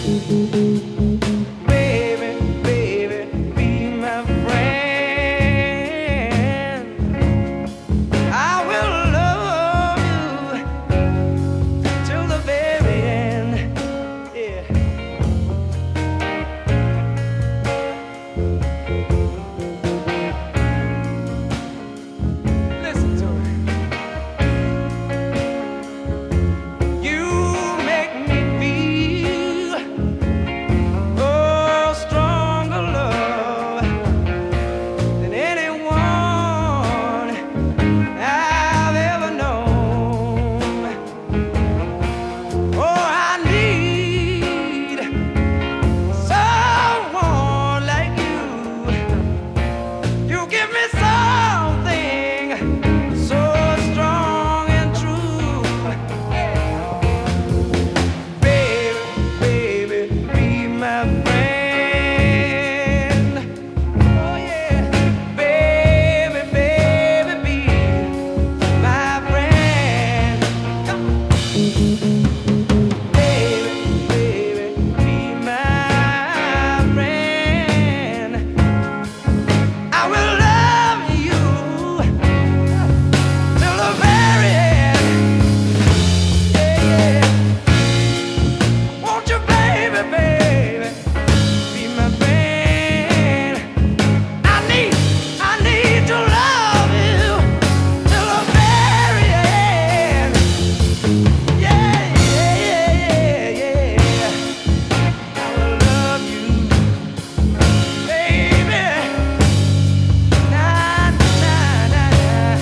Baby, baby, be my friend. I will love you till the very end. Yeah. Listen to me. You make me feel oh stronger love than anyone I've ever known. Oh, I need someone like you. You give me something so strong and true. Baby, baby, be my friend. Oh yeah. Baby, baby, be my friend. Come on. Baby, baby, be my friend. I will love you till the very end. Yeah, yeah. Won't you, baby, baby, be my friend? I need to love you till the very end. Yeah, yeah, yeah, yeah. I will love you, baby. Nah, nah, nah, nah.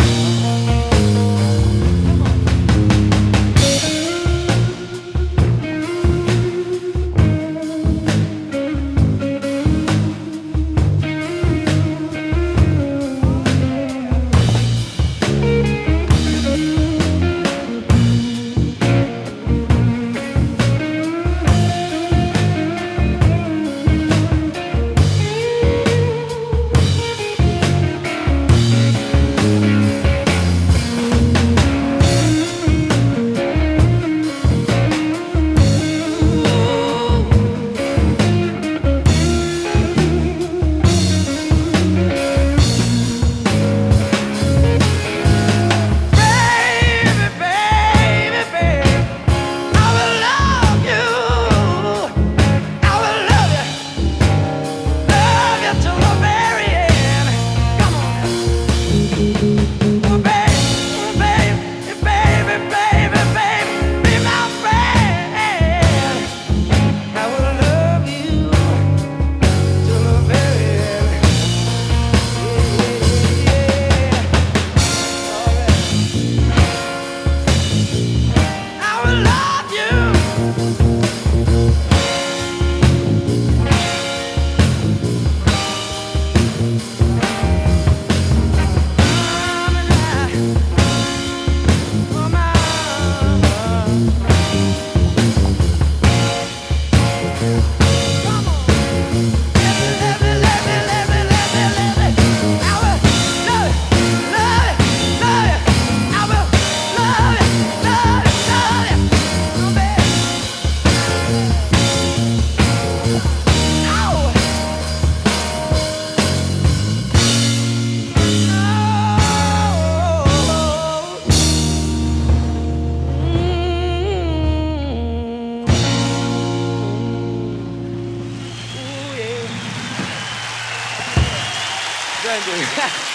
Baby, baby, baby, I will love you. I will love you till the very end. Come on, oh, baby, baby, baby, baby, be my friend. I will love you till the very end. I will love you. Oh, my. Come on. Let me. I will love you. I will love you. Oh, baby. Ow. Ooh, yeah. Thank you.